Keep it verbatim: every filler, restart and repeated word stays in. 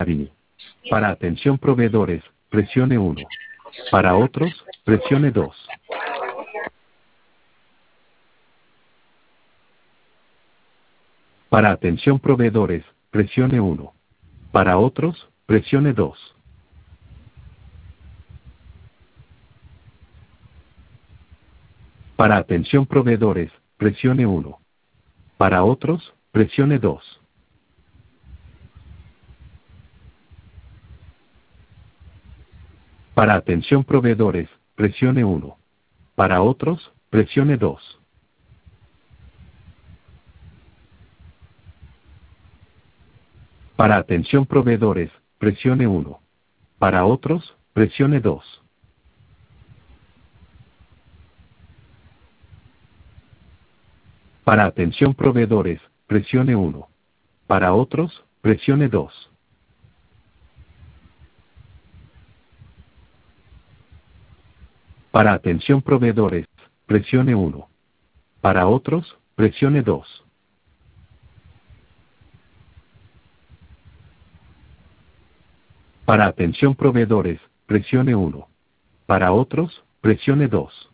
Marini. Para atención proveedores, presione uno. Para otros, presione dos. Para atención proveedores, presione uno. Para otros, presione dos. Para atención proveedores, presione uno. Para otros, presione dos. Para atención proveedores, presione uno. Para otros, presione dos. Para atención proveedores, presione uno. Para otros, presione dos. Para atención proveedores, presione uno. Para otros, presione dos. Para atención proveedores, presione uno. Para otros, presione dos. Para atención proveedores, presione uno. Para otros, presione dos.